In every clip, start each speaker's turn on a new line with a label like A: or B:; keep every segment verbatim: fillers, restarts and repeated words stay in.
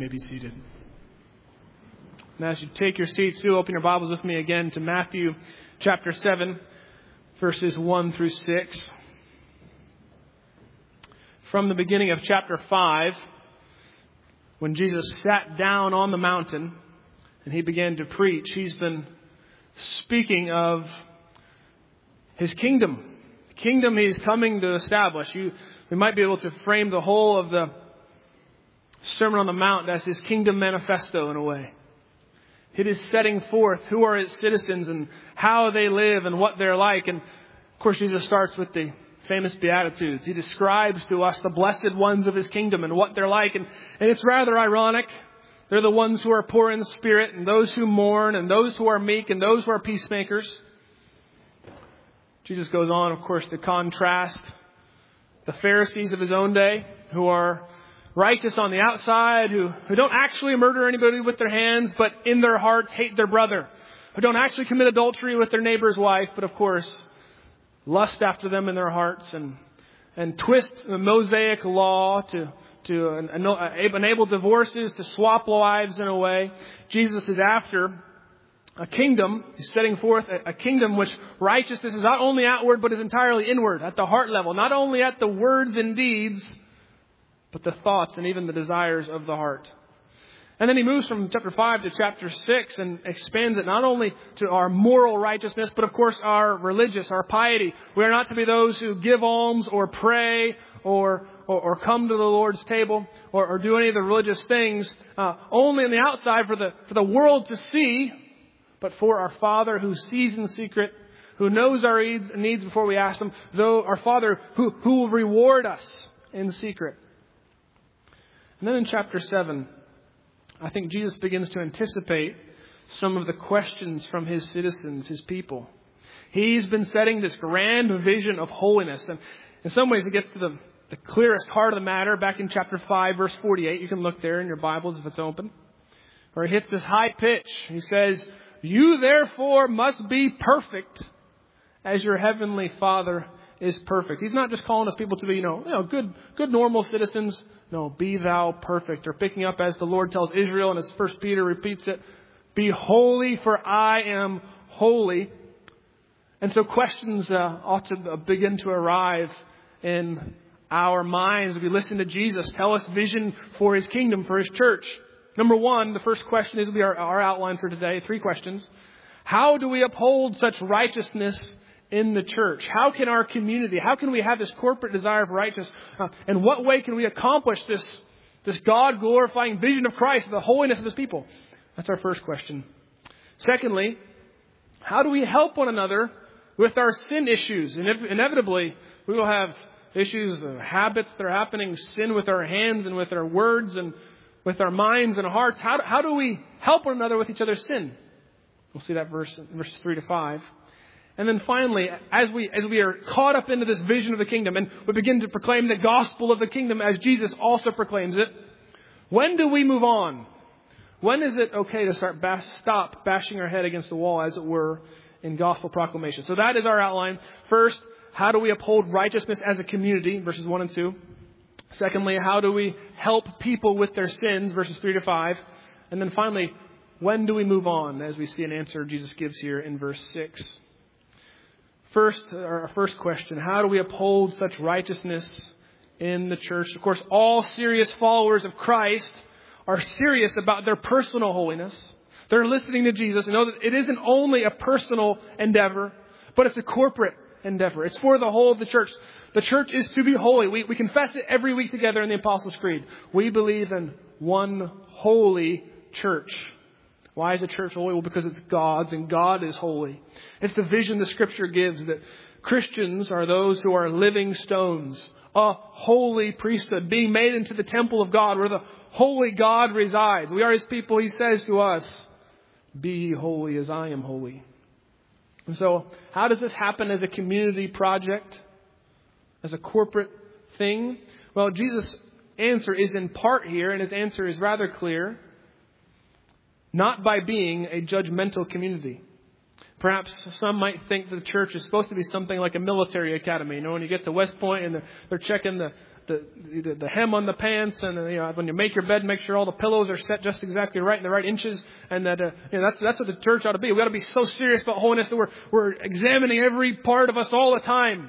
A: may be seated. And as you take your seats, do open your Bibles with me again to Matthew chapter seven, verses one through six. From the beginning of chapter five, when Jesus sat down on the mountain and he began to preach, he's been speaking of his kingdom. The kingdom he's coming to establish. You, we might be able to frame the whole of the Sermon on the Mount as his kingdom manifesto in a way. It is setting forth who are its citizens and how they live and what they're like. And of course, Jesus starts with the famous Beatitudes. He describes to us the blessed ones of his kingdom and what they're like. And, and it's rather ironic. They're the ones who are poor in spirit and those who mourn and those who are meek and those who are peacemakers. Jesus goes on, of course, to contrast the Pharisees of his own day who are righteous on the outside, who, who don't actually murder anybody with their hands, but in their hearts hate their brother. Who don't actually commit adultery with their neighbor's wife, but of course, lust after them in their hearts and and twist the Mosaic law to, to enable divorces, to swap wives in a way. Jesus is after a kingdom. He's setting forth a, a kingdom which righteousness is not only outward, but is entirely inward, at the heart level. Not only at the words and deeds, but the thoughts and even the desires of the heart. And then he moves from chapter five to chapter six and expands it not only to our moral righteousness, but of course our religious, our piety. We are not to be those who give alms or pray or or, or come to the Lord's table or, or do any of the religious things uh, only on the outside for the for the world to see, but for our Father who sees in secret, who knows our needs before we ask Him, though our Father who, who will reward us in secret. And then in chapter seven, I think Jesus begins to anticipate some of the questions from his citizens, his people. He's been setting this grand vision of holiness. And in some ways, it gets to the, the clearest heart of the matter back in chapter five, verse forty-eight. You can look there in your Bibles if it's open. Where he hits this high pitch. He says, "You therefore must be perfect as your heavenly Father is perfect." He's not just calling us people to be, you know, you know, good, good normal citizens. No, be thou perfect. Or picking up as the Lord tells Israel, and as First Peter repeats it, be holy, for I am holy. And so questions uh, ought to begin to arrive in our minds as we listen to Jesus tell us vision for his kingdom, for his church. Number one, the first question is will be our, our outline for today. Three questions. How do we uphold such righteousness in the church? How can our community, how can we have this corporate desire for righteousness? Uh, and what way can we accomplish this, this God-glorifying vision of Christ, the holiness of his people? That's our first question. Secondly, how do we help one another with our sin issues? And inevitably, we will have issues, uh, habits that are happening, sin with our hands and with our words and with our minds and hearts. How do, how do we help one another with each other's sin? We'll see that verse, verses three to five. And then finally, as we as we are caught up into this vision of the kingdom and we begin to proclaim the gospel of the kingdom as Jesus also proclaims it, when do we move on? When is it okay to start bas- stop bashing our head against the wall, as it were, in gospel proclamation? So that is our outline. First, how do we uphold righteousness as a community, verses one and two. Secondly, how do we help people with their sins, verses three to five. And then finally, when do we move on, as we see an answer Jesus gives here in verse six. First, our first question, how do we uphold such righteousness in the church? Of course, all serious followers of Christ are serious about their personal holiness. They're listening to Jesus and know that it isn't only a personal endeavor, but it's a corporate endeavor. It's for the whole of the church. The church is to be holy. We, we confess it every week together in the Apostles' Creed. We believe in one holy church. Why is the church holy? Well, because it's God's and God is holy. It's the vision the Scripture gives that Christians are those who are living stones, a holy priesthood, being made into the temple of God where the holy God resides. We are his people. He says to us, be holy as I am holy. And so how does this happen as a community project, as a corporate thing? Well, Jesus' answer is in part here, and his answer is rather clear. Not by being a judgmental community. Perhaps some might think that the church is supposed to be something like a military academy. You know, when you get to West Point and they're, they're checking the the, the, the hem on the pants, and you know, when you make your bed, make sure all the pillows are set just exactly right in the right inches, and that uh, you know, that's that's what the church ought to be. We ought to be so serious about holiness that we're we're examining every part of us all the time.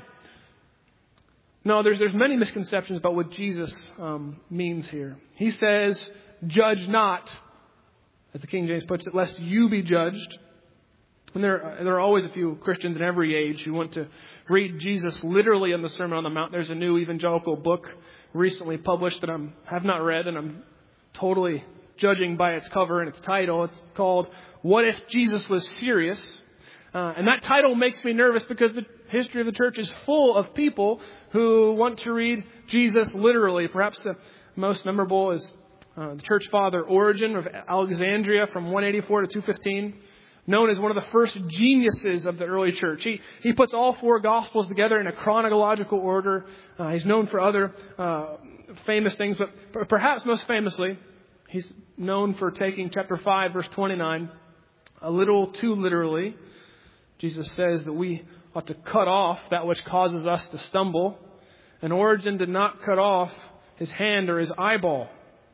A: No, there's there's many misconceptions about what Jesus um, means here. He says, "Judge not," as the King James puts it, "lest you be judged." And there, there are always a few Christians in every age who want to read Jesus literally in the Sermon on the Mount. There's a new evangelical book recently published that I have not read, and I'm totally judging by its cover and its title. It's called "What If Jesus Was Serious?" Uh, and that title makes me nervous because the history of the church is full of people who want to read Jesus literally. Perhaps the most memorable is uh, the church father Origen of Alexandria from one eighty-four to two fifteen. Known as one of the first geniuses of the early church. He he puts all four Gospels together in a chronological order. Uh, he's known for other uh, famous things, but perhaps most famously, he's known for taking chapter five, verse twenty-nine, a little too literally. Jesus says that we ought to cut off that which causes us to stumble. And Origen did not cut off his hand or his eyeball.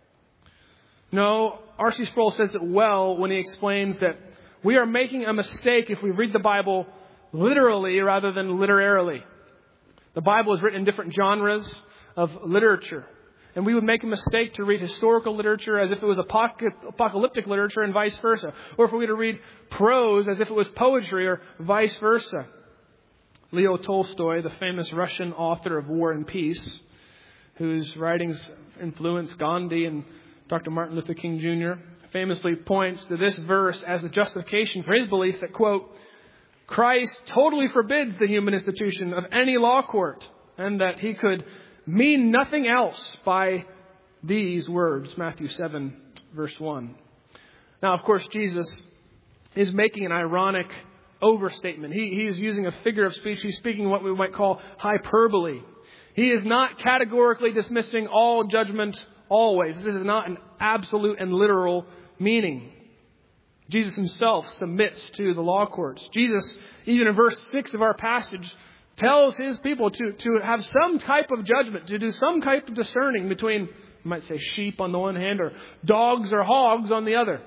A: No, R C Sproul says it well when he explains that we are making a mistake if we read the Bible literally rather than literarily. The Bible is written in different genres of literature. And we would make a mistake to read historical literature as if it was apocalyptic literature and vice versa. Or if we were to read prose as if it was poetry or vice versa. Leo Tolstoy, the famous Russian author of War and Peace, whose writings influenced Gandhi and Doctor Martin Luther King Junior, famously points to this verse as the justification for his belief that, quote, Christ totally forbids the human institution of any law court, and that he could mean nothing else by these words, Matthew seven, verse one. Now, of course, Jesus is making an ironic overstatement. He, he is using a figure of speech. He's speaking what we might call hyperbole. He is not categorically dismissing all judgment always. This is not an absolute and literal meaning. Jesus himself submits to the law courts. Jesus, even in verse six of our passage, tells his people to, to have some type of judgment, to do some type of discerning between, you might say, sheep on the one hand or dogs or hogs on the other.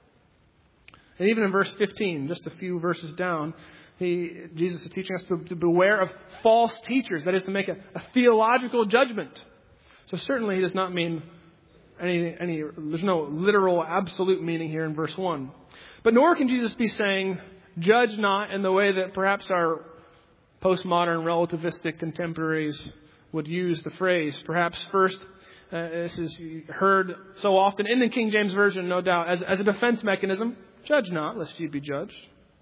A: And even in verse fifteen, just a few verses down, he, Jesus is teaching us to, to beware of false teachers. That is, to make a, a theological judgment. So certainly he does not mean any, any, there's no literal absolute meaning here in verse one. But nor can Jesus be saying, judge not, in the way that perhaps our postmodern relativistic contemporaries would use the phrase. Perhaps first, uh, this is heard so often in the King James Version, no doubt, as, as a defense mechanism. Judge not, lest you be judged.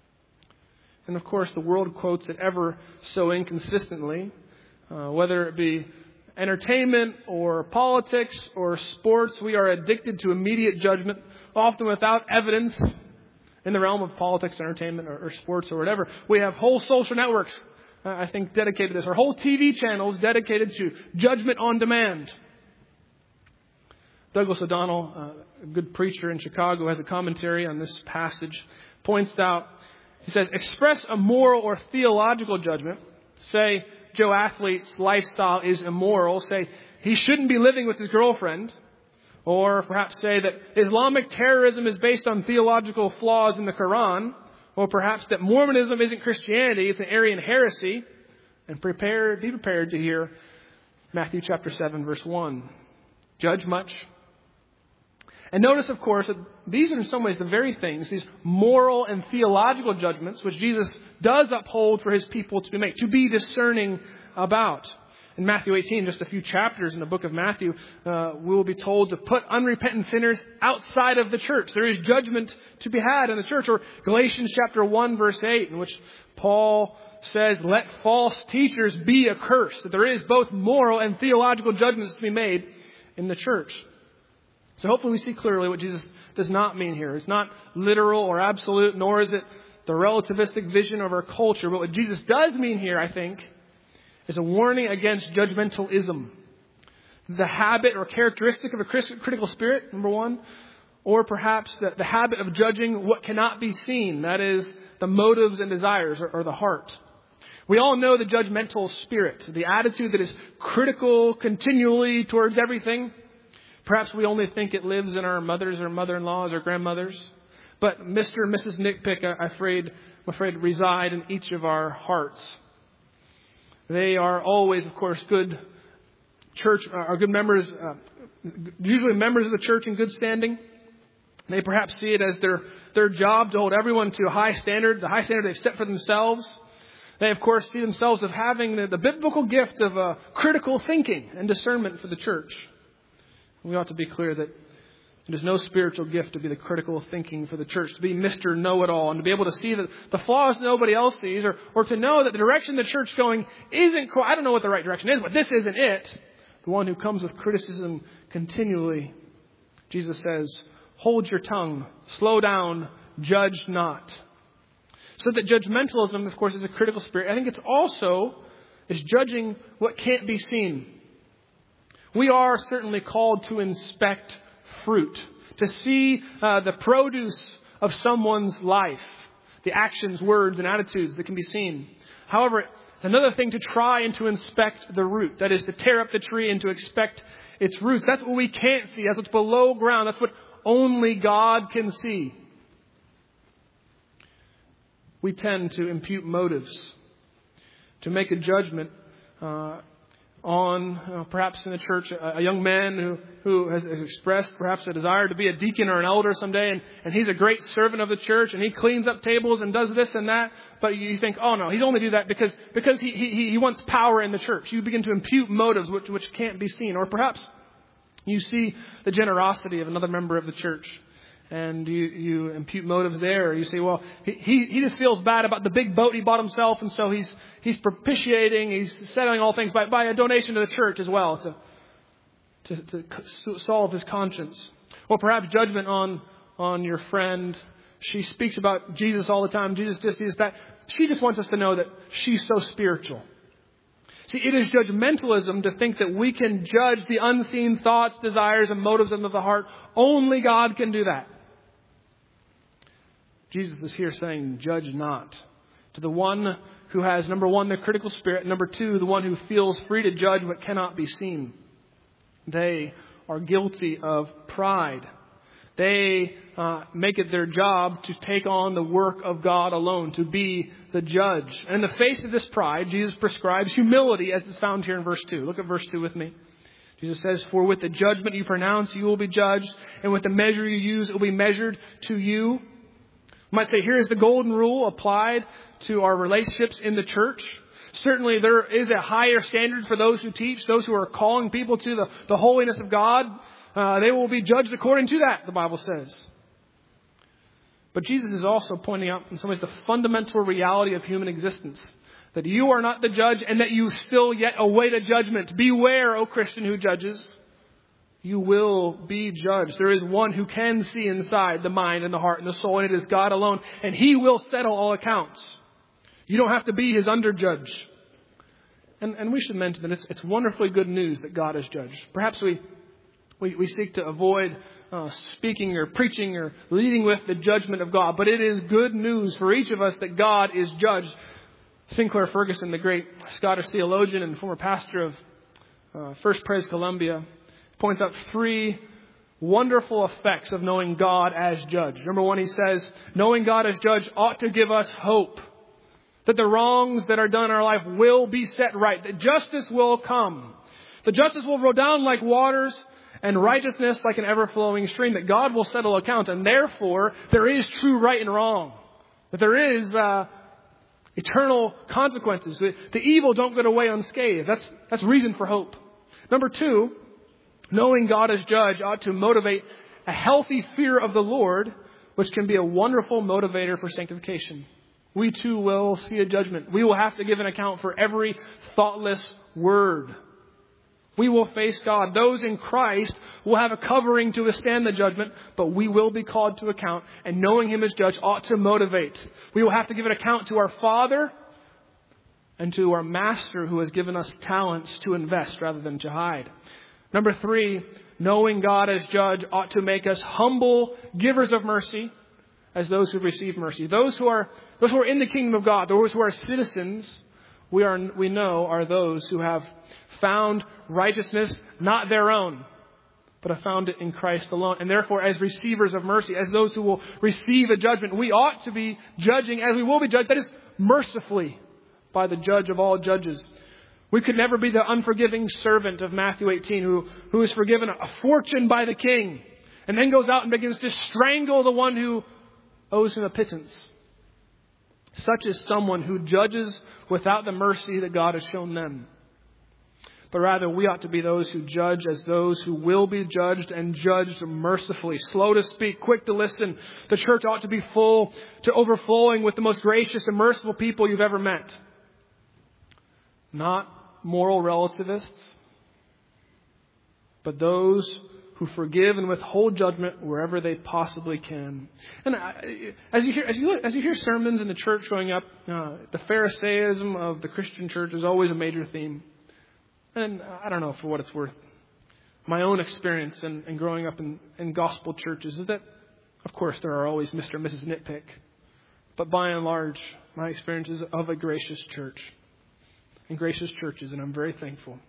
A: And of course, the world quotes it ever so inconsistently, uh, whether it be entertainment or politics or sports. We are addicted to immediate judgment, often without evidence. In the realm of politics, entertainment, or, or sports, or whatever, we have whole social networks, uh, I think, dedicated to this, or whole T V channels dedicated to judgment on demand. Douglas O'Donnell, uh, a good preacher in Chicago, has a commentary on this passage, points out, he says, express a moral or theological judgment. Say, Joe Athlete's lifestyle is immoral. Say, he shouldn't be living with his girlfriend. Or perhaps say that Islamic terrorism is based on theological flaws in the Quran. Or perhaps that Mormonism isn't Christianity, it's an Arian heresy. And prepare, be prepared to hear Matthew chapter seven, verse one. Judge much. And notice, of course, that these are in some ways the very things, these moral and theological judgments, which Jesus does uphold for his people to make, to be discerning about. In Matthew eighteen, just a few chapters in the book of Matthew, uh, we will be told to put unrepentant sinners outside of the church. There is judgment to be had in the church. Or Galatians chapter one, verse eight, in which Paul says, let false teachers be accursed. That there is both moral and theological judgments to be made in the church. So hopefully we see clearly what Jesus does not mean here. It's not literal or absolute, nor is it the relativistic vision of our culture. But what Jesus does mean here, I think, is a warning against judgmentalism. The habit or characteristic of a critical spirit, number one. Or perhaps the, the habit of judging what cannot be seen. That is, the motives and desires or, or the heart. We all know the judgmental spirit, the attitude that is critical continually towards everything. Perhaps we only think it lives in our mothers or mother-in-laws or grandmothers. But Mister and Missus Nitpick, I'm afraid, I'm afraid reside in each of our hearts. They are always, of course, good church, are good members, uh, usually members of the church in good standing. They perhaps see it as their, their job to hold everyone to a high standard, the high standard they've set for themselves. They, of course, see themselves as having the, the biblical gift of uh, critical thinking and discernment for the church. We ought to be clear that it is no spiritual gift to be the critical thinking for the church, to be Mister Know-It-All, and to be able to see the, the flaws nobody else sees, or, or to know that the direction the church is going isn't, I don't know what the right direction is, but this isn't it. The one who comes with criticism continually. Jesus says, hold your tongue, slow down, judge not. So that judgmentalism, of course, is a critical spirit. I think it's also is judging what can't be seen. We are certainly called to inspect fruit, to see uh, the produce of someone's life, the actions, words, and attitudes that can be seen. However, it's another thing to try and to inspect the root. That is, to tear up the tree and to inspect its roots. That's what we can't see. That's what's below ground. That's what only God can see. We tend to impute motives, to make a judgment uh, on, uh, perhaps in a church, a, a young man who, who has, has expressed perhaps a desire to be a deacon or an elder someday, and, and he's a great servant of the church, and he cleans up tables and does this and that, but you think, oh no, he's only do that because because he, he, he wants power in the church. You begin to impute motives which, which can't be seen. Or perhaps you see the generosity of another member of the church, and you, you impute motives there. You say, well, he, he, he just feels bad about the big boat he bought himself, and so he's he's propitiating, he's settling all things by, by a donation to the church as well to, to, to solve his conscience. Or perhaps judgment on, on your friend. She speaks about Jesus all the time. Jesus this, Jesus that. She just wants us to know that she's so spiritual. See, it is judgmentalism to think that we can judge the unseen thoughts, desires, and motives of the heart. Only God can do that. Jesus is here saying, judge not. To the one who has, number one, the critical spirit. Number two, the one who feels free to judge what cannot be seen. They are guilty of pride. They uh, make it their job to take on the work of God alone, to be the judge. And in the face of this pride, Jesus prescribes humility as is found here in verse two. Look at verse two with me. Jesus says, for with the judgment you pronounce, you will be judged. And with the measure you use, it will be measured to you. You might say, here is the golden rule applied to our relationships in the church. Certainly there is a higher standard for those who teach, those who are calling people to the, the holiness of God. Uh, they will be judged according to that, the Bible says. But Jesus is also pointing out in some ways the fundamental reality of human existence. That you are not the judge and that you still yet await a judgment. Beware, O Christian who judges. You will be judged. There is one who can see inside the mind and the heart and the soul, and it is God alone. And He will settle all accounts. You don't have to be His underjudge. And, and we should mention that it's, it's wonderfully good news that God is judge. Perhaps we, we, we seek to avoid uh, speaking or preaching or leading with the judgment of God. But it is good news for each of us that God is judge. Sinclair Ferguson, the great Scottish theologian and former pastor of uh, First Pres Columbia, points out three wonderful effects of knowing God as judge. Number one, he says, knowing God as judge ought to give us hope. That the wrongs that are done in our life will be set right. That justice will come. The justice will roll down like waters and righteousness like an ever-flowing stream. That God will settle accounts. And therefore, there is true right and wrong. That there is uh, eternal consequences. The, the evil don't get away unscathed. That's, that's reason for hope. Number two, knowing God as judge ought to motivate a healthy fear of the Lord, which can be a wonderful motivator for sanctification. We too will see a judgment. We will have to give an account for every thoughtless word. We will face God. Those in Christ will have a covering to withstand the judgment, but we will be called to account. And knowing Him as judge ought to motivate. We will have to give an account to our Father and to our Master who has given us talents to invest rather than to hide. Number three, knowing God as judge ought to make us humble givers of mercy as those who receive mercy. Those who are those who are in the kingdom of God, those who are citizens, we are we know are those who have found righteousness, not their own, but have found it in Christ alone. And therefore, as receivers of mercy, as those who will receive a judgment, we ought to be judging as we will be judged, that is, mercifully by the judge of all judges. We could never be the unforgiving servant of Matthew eighteen who, who is forgiven a fortune by the king and then goes out and begins to strangle the one who owes him a pittance. Such is someone who judges without the mercy that God has shown them. But rather, we ought to be those who judge as those who will be judged and judged mercifully. Slow to speak, quick to listen. The church ought to be full to overflowing with the most gracious and merciful people you've ever met. Not moral relativists, but those who forgive and withhold judgment wherever they possibly can. And as you hear, as you as you hear sermons in the church growing up, uh, the Pharisaism of the Christian church is always a major theme. And I don't know, for what it's worth, my own experience in, in growing up in, in gospel churches is that, of course, there are always Mister and Missus Nitpick. But by and large, my experience is of a gracious church and gracious churches, and I'm very thankful.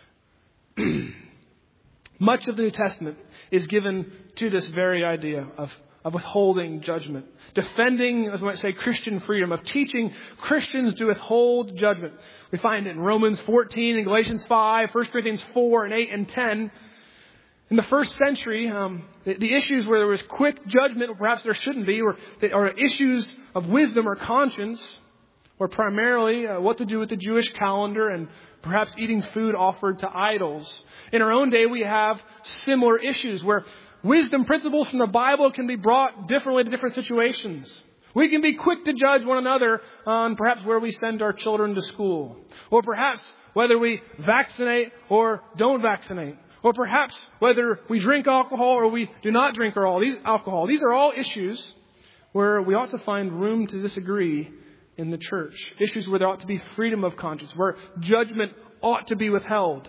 A: Much of the New Testament is given to this very idea of, of withholding judgment, defending, as I might say, Christian freedom, of teaching Christians to withhold judgment. We find it in Romans fourteen, in Galatians five, First Corinthians four, and eight, and ten. In the first century, um, the, the issues where there was quick judgment, or perhaps there shouldn't be, or, or issues of wisdom or conscience, or primarily uh, what to do with the Jewish calendar and perhaps eating food offered to idols. In our own day, we have similar issues where wisdom principles from the Bible can be brought differently to different situations. We can be quick to judge one another on perhaps where we send our children to school, or perhaps whether we vaccinate or don't vaccinate, or perhaps whether we drink alcohol or we do not drink alcohol. These are all issues where we ought to find room to disagree in the church. Issues where there ought to be freedom of conscience, where judgment ought to be withheld.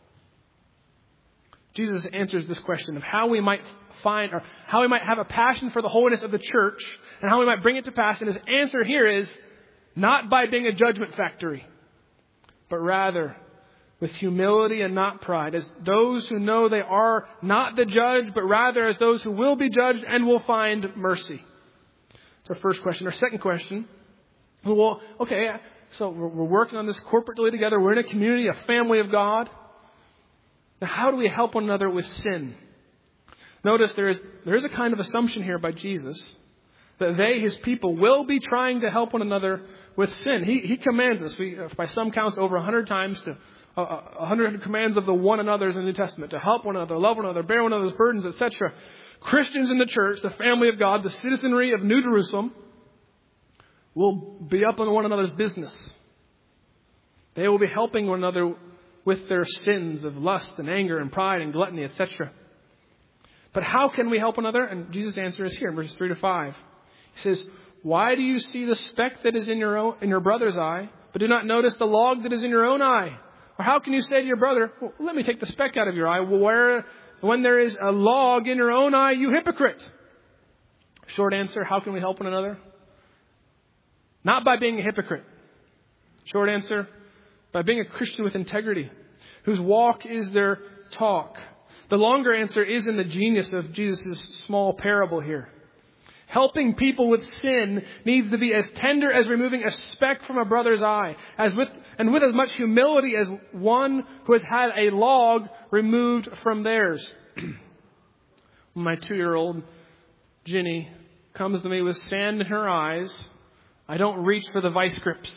A: Jesus answers this question of how we might find, or how we might have a passion for the holiness of the church, and how we might bring it to pass. And his answer here is not by being a judgment factory, but rather with humility and not pride, as those who know they are not the judge, but rather as those who will be judged and will find mercy. That's our first question. Our second question. Well, okay, so we're working on this corporately together. We're in a community, a family of God. Now, how do we help one another with sin? Notice there is there is a kind of assumption here by Jesus that they, his people, will be trying to help one another with sin. He he commands us, we, by some counts, over a hundred times to a uh, hundred commands of the one another's in the New Testament to help one another, love one another, bear one another's burdens, et cetera. Christians in the church, the family of God, the citizenry of New Jerusalem, will be up on one another's business. They will be helping one another with their sins of lust and anger and pride and gluttony, et cetera. But how can we help one another? And Jesus' answer is here in verses three to five. He says, "Why do you see the speck that is in your own, in your brother's eye, but do not notice the log that is in your own eye? Or how can you say to your brother, well, let me take the speck out of your eye, where when there is a log in your own eye, you hypocrite?" Short answer, how can we help one another? Not by being a hypocrite. Short answer, by being a Christian with integrity, whose walk is their talk. The longer answer is in the genius of Jesus' small parable here. Helping people with sin needs to be as tender as removing a speck from a brother's eye, as with and with as much humility as one who has had a log removed from theirs. My two-year-old Ginny comes to me with sand in her eyes, I don't reach for the vice grips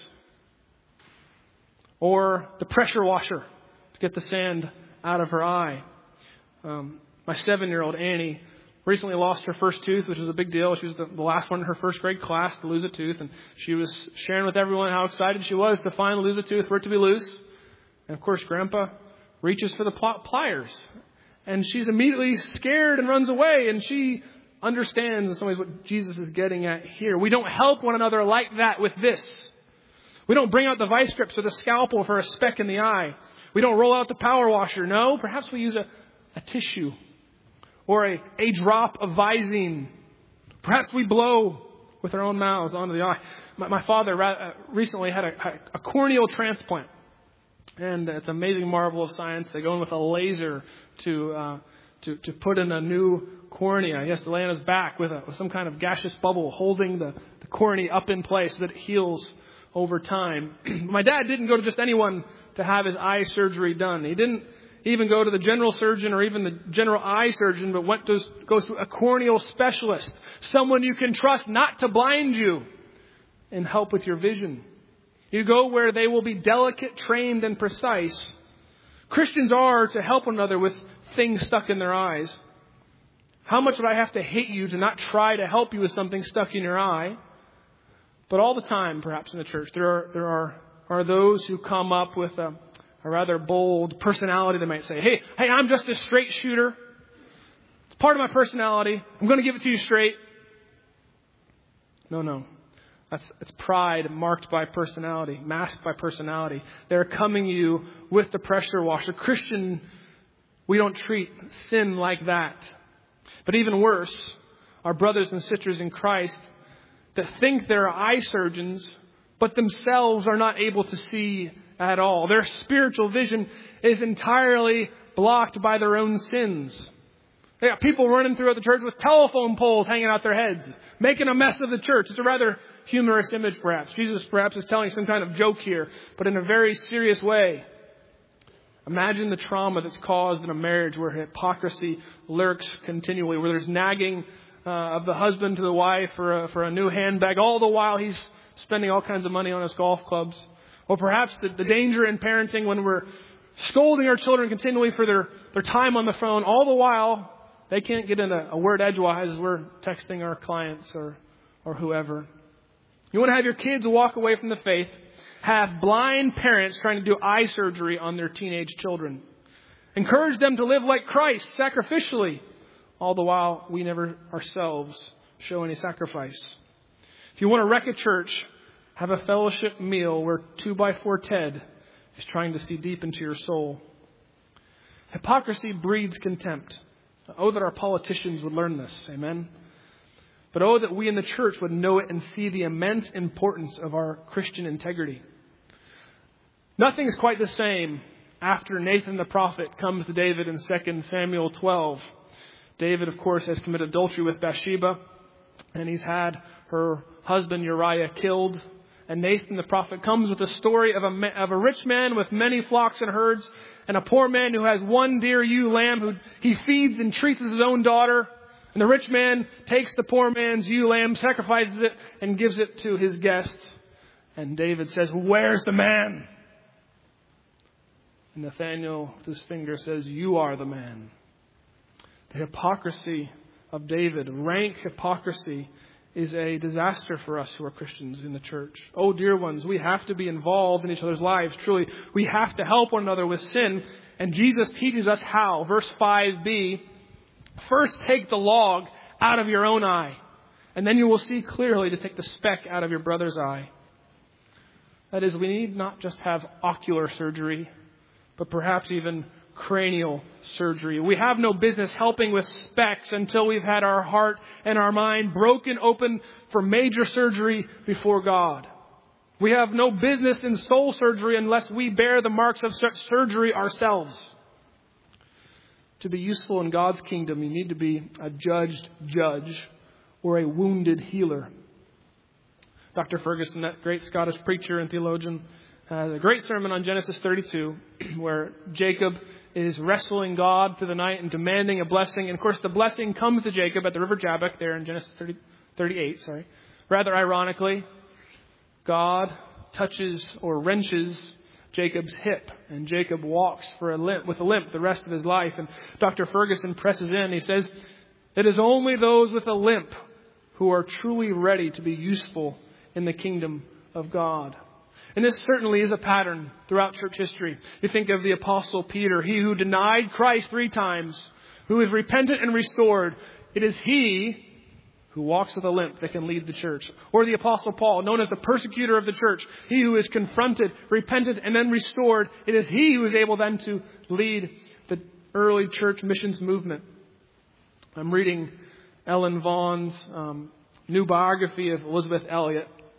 A: or the pressure washer to get the sand out of her eye. Um, my seven-year-old Annie recently lost her first tooth, which was a big deal. She was the, the last one in her first grade class to lose a tooth, and she was sharing with everyone how excited she was to finally lose a tooth, for it to be loose. And of course, Grandpa reaches for the pl- pliers, and she's immediately scared and runs away, and she understands in some ways what Jesus is getting at here. We don't help one another like that with this. We don't bring out the vice grips or the scalpel for a speck in the eye. We don't roll out the power washer. No, perhaps we use a, a tissue or a, a drop of Visine. Perhaps we blow with our own mouths onto the eye. my, my father ra- recently had a, a corneal transplant. And it's an amazing marvel of science. They go in with a laser to uh, to, to put in a new cornea. He has to lay on his back with, a, with some kind of gaseous bubble holding the, the cornea up in place so that it heals over time. My dad didn't go to just anyone to have his eye surgery done. He didn't even go to the general surgeon or even the general eye surgeon, but went to goes to a corneal specialist, someone you can trust not to blind you and help with your vision. You go where they will be delicate, trained, and precise. Christians are to help one another with things stuck in their eyes. How much would I have to hate you to not try to help you with something stuck in your eye? But all the time, perhaps in the church, there are there are, are those who come up with a, a rather bold personality. They might say, hey, hey, I'm just a straight shooter. It's part of my personality. I'm going to give it to you straight. No, no. That's, that's pride marked by personality, masked by personality. They're coming you with the pressure washer. Christian, we don't treat sin like that. But even worse, our brothers and sisters in Christ that think they're eye surgeons, but themselves are not able to see at all. Their spiritual vision is entirely blocked by their own sins. They got people running throughout the church with telephone poles hanging out their heads, making a mess of the church. It's a rather humorous image, perhaps. Jesus perhaps is telling some kind of joke here, but in a very serious way. Imagine the trauma that's caused in a marriage where hypocrisy lurks continually, where there's nagging uh, of the husband to the wife for a, for a new handbag, all the while he's spending all kinds of money on his golf clubs. Or perhaps the, the danger in parenting when we're scolding our children continually for their, their time on the phone, all the while they can't get in a, a word edgewise as we're texting our clients or, or whoever. You want to have your kids walk away from the faith, have blind parents trying to do eye surgery on their teenage children. Encourage them to live like Christ, sacrificially, all the while we never ourselves show any sacrifice. If you want to wreck a church, have a fellowship meal where two by four Ted is trying to see deep into your soul. Hypocrisy breeds contempt. Oh, that our politicians would learn this. Amen. But oh, that we in the church would know it and see the immense importance of our Christian integrity. Nothing is quite the same after Nathan the prophet comes to David in Second Samuel twelve. David, of course, has committed adultery with Bathsheba, and he's had her husband Uriah killed. And Nathan the prophet comes with a story of a, of a rich man with many flocks and herds, and a poor man who has one dear ewe lamb who he feeds and treats as his own daughter. And the rich man takes the poor man's ewe lamb, sacrifices it, and gives it to his guests. And David says, "Where's the man?" And Nathanael, with his finger, says, "You are the man." The hypocrisy of David, rank hypocrisy, is a disaster for us who are Christians in the church. Oh, dear ones, we have to be involved in each other's lives. Truly, we have to help one another with sin. And Jesus teaches us how. Verse five b, first take the log out of your own eye, and then you will see clearly to take the speck out of your brother's eye. That is, we need not just have ocular surgery, but perhaps even cranial surgery. We have no business helping with specks until we've had our heart and our mind broken open for major surgery before God. We have no business in soul surgery unless we bear the marks of such surgery ourselves. To be useful in God's kingdom, you need to be a judged judge or a wounded healer. Doctor Ferguson, that great Scottish preacher and theologian, has a great sermon on Genesis thirty-two where Jacob is wrestling God through the night and demanding a blessing. And of course, the blessing comes to Jacob at the river Jabbok there in Genesis thirty, thirty-eight. Sorry. Rather ironically, God touches or wrenches Jacob's hip, and Jacob walks for a limp, with a limp the rest of his life. And Doctor Ferguson presses in. He says, "It is only those with a limp who are truly ready to be useful in the kingdom of God." And this certainly is a pattern throughout church history. You think of the Apostle Peter, he who denied Christ three times, who is repentant and restored. It is he who walks with a limp that can lead the church. Or the Apostle Paul, known as the persecutor of the church, he who is confronted, repented, and then restored. It is he who is able then to lead the early church missions movement. I'm reading Ellen Vaughn's um, new biography of Elizabeth Elliot.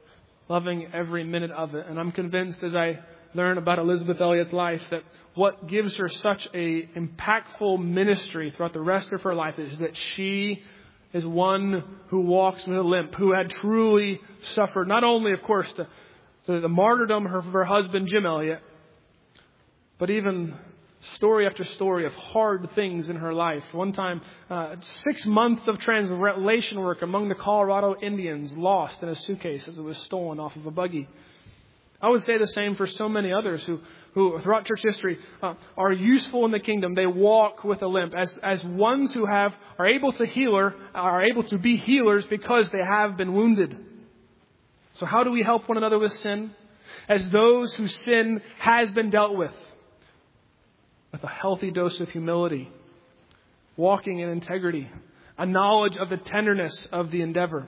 A: loving every minute of it. And I'm convinced as I learn about Elisabeth Elliot's life that what gives her such a impactful ministry throughout the rest of her life is that she is one who walks with a limp, who had truly suffered not only, of course, the, the, the martyrdom of her husband, Jim Elliot, but even story after story of hard things in her life. One time, uh, six months of translation work among the Colorado Indians lost in a suitcase as it was stolen off of a buggy. I would say the same for so many others who, who throughout church history uh, are useful in the kingdom. They walk with a limp as as ones who have are able to healer, are able to be healers because they have been wounded. So how do we help one another with sin? As those whose sin has been dealt with, with a healthy dose of humility, walking in integrity, a knowledge of the tenderness of the endeavor.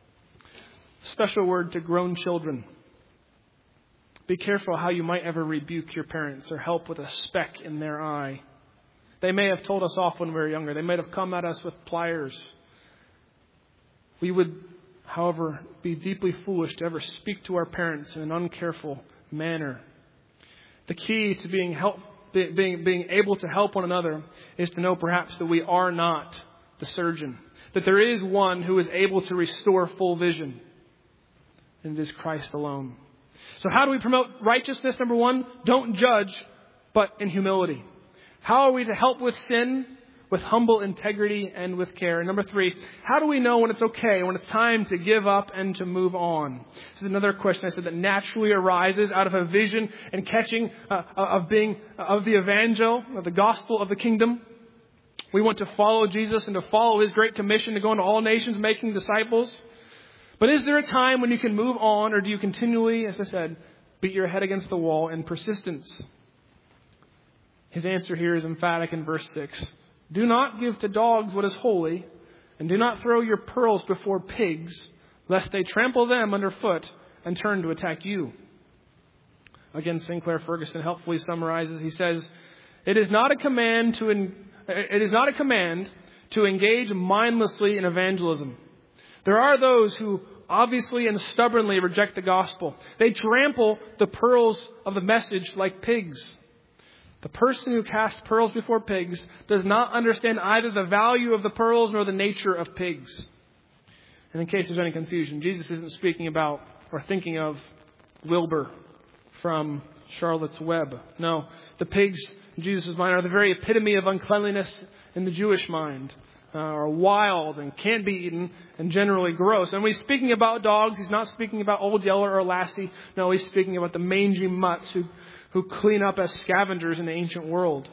A: Special word to grown children. Be careful how you might ever rebuke your parents or help with a speck in their eye. They may have told us off when we were younger. They might have come at us with pliers. We would, however, be deeply foolish to ever speak to our parents in an uncareful manner. The key to being help, being, being able to help one another is to know perhaps that we are not the surgeon. That there is one who is able to restore full vision. And it is Christ alone. So how do we promote righteousness? Number one, don't judge, but in humility. How are we to help with sin? With humble integrity and with care. And number three, how do we know when it's okay, when it's time to give up and to move on? This is another question I said that naturally arises out of a vision and catching uh, of being of the evangel, of the gospel of the kingdom. We want to follow Jesus and to follow His great commission to go into all nations, making disciples. But is there a time when you can move on, or do you continually, as I said, beat your head against the wall in persistence? His answer here is emphatic in verse six. Do not give to dogs what is holy, and do not throw your pearls before pigs, lest they trample them underfoot and turn to attack you. Again, Sinclair Ferguson helpfully summarizes. He says, It is not a command to en- it is not a command to engage mindlessly in evangelism. There are those who obviously and stubbornly reject the gospel. They trample the pearls of the message like pigs. The person who casts pearls before pigs does not understand either the value of the pearls nor the nature of pigs. And in case there's any confusion, Jesus isn't speaking about or thinking of Wilbur from Charlotte's Web. No, the pigs in Jesus' mind are the very epitome of uncleanliness in the Jewish mind. Uh, are wild and can't be eaten and generally gross. And when he's speaking about dogs, he's not speaking about Old Yeller or Lassie. No, he's speaking about the mangy mutts who, who clean up as scavengers in the ancient world.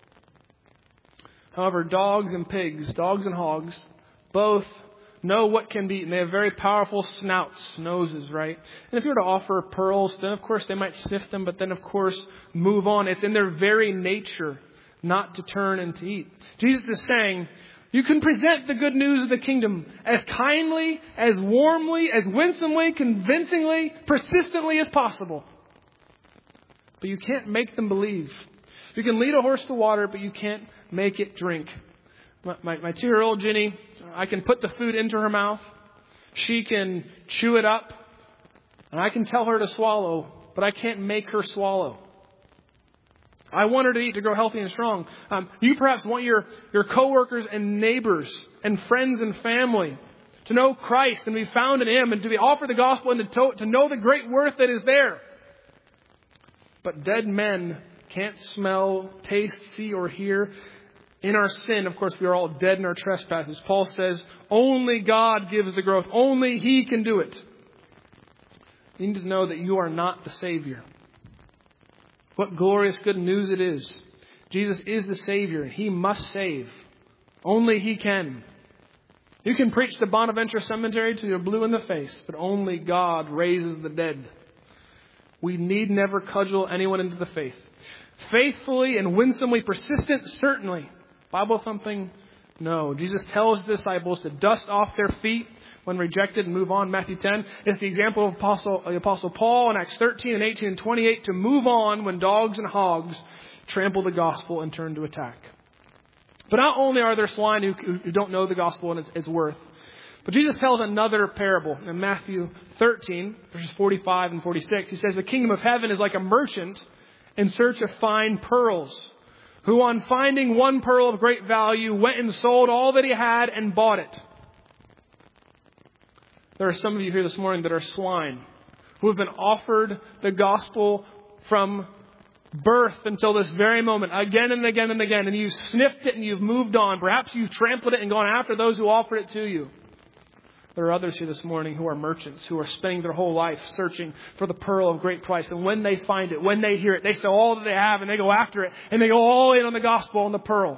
A: However, dogs and pigs, dogs and hogs, both know what can be eaten. They have very powerful snouts, noses, right? And if you were to offer pearls, then of course they might sniff them, but then of course move on. It's in their very nature not to turn and to eat. Jesus is saying, you can present the good news of the kingdom as kindly, as warmly, as winsomely, convincingly, persistently as possible. But you can't make them believe. You can lead a horse to water, but you can't make it drink. My, my, my two-year-old Ginny, I can put the food into her mouth. She can chew it up. And I can tell her to swallow, but I can't make her swallow. I want her to eat to grow healthy and strong. Um, you perhaps want your, your coworkers and neighbors and friends and family to know Christ and be found in Him and to be offered the gospel and to, to, to know the great worth that is there. But dead men can't smell, taste, see, or hear. In our sin, of course, we are all dead in our trespasses. Paul says, only God gives the growth. Only He can do it. You need to know that you are not the Savior. What glorious good news it is. Jesus is the Savior. He must save. Only He can. You can preach the Bonaventure Cemetery till you're blue in the face, but only God raises the dead. We need never cudgel anyone into the faith. Faithfully and winsomely persistent, certainly. Bible thumping, no. Jesus tells His disciples to dust off their feet when rejected and move on. Matthew ten is the example of Apostle, the Apostle Paul in Acts thirteen and eighteen and twenty-eight to move on when dogs and hogs trample the gospel and turn to attack. But not only are there swine who, who don't know the gospel and its, its worth, But Jesus tells another parable in Matthew thirteen, verses forty-five and forty-six. He says, the kingdom of heaven is like a merchant in search of fine pearls, who on finding one pearl of great value went and sold all that he had and bought it. There are some of you here this morning that are swine, who have been offered the gospel from birth until this very moment, again and again and again, and you've sniffed it and you've moved on. Perhaps you've trampled it and gone after those who offered it to you. There are others here this morning who are merchants, who are spending their whole life searching for the pearl of great price. And when they find it, when they hear it, they sell all that they have and they go after it. And they go all in on the gospel and the pearl.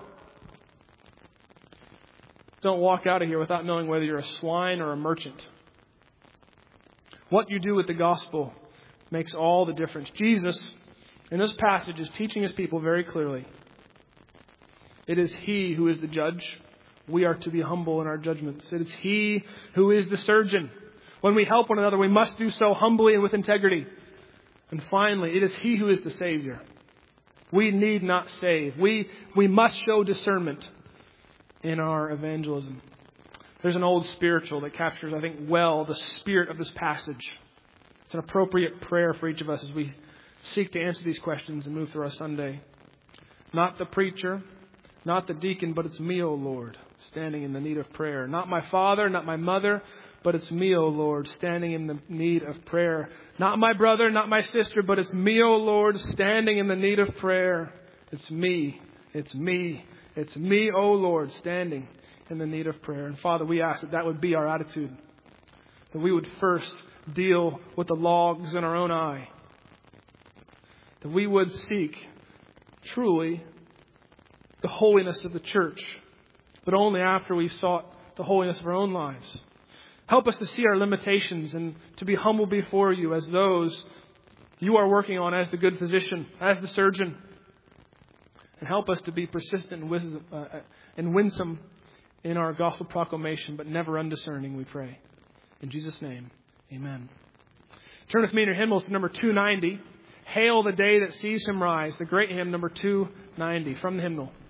A: Don't walk out of here without knowing whether you're a swine or a merchant. What you do with the gospel makes all the difference. Jesus, in this passage, is teaching his people very clearly. It is he who is the judge. We are to be humble in our judgments. It is he who is the surgeon. When we help one another, we must do so humbly and with integrity. And finally, it is he who is the Savior. We need not save. We, we must show discernment in our evangelism. There's an old spiritual that captures, I think, well the spirit of this passage. It's an appropriate prayer for each of us as we seek to answer these questions and move through our Sunday. Not the preacher, not the deacon, but it's me, O Lord, standing in the need of prayer. Not my father, not my mother, but it's me, O Lord, standing in the need of prayer. Not my brother, not my sister, but it's me, O Lord, standing in the need of prayer. It's me, it's me, it's me, O Lord, standing in the need of prayer. And Father, we ask that that would be our attitude. That we would first deal with the logs in our own eye. That we would seek truly the holiness of the church, but only after we've sought the holiness of our own lives. Help us to see our limitations and to be humble before you as those you are working on as the good physician, as the surgeon. And help us to be persistent and, wisdom, uh, and winsome in our gospel proclamation, but never undiscerning, we pray. In Jesus' name, amen. Turn with me in your hymnals to number two ninety. Hail the day that sees him rise. The great hymn, number two ninety, from the hymnal.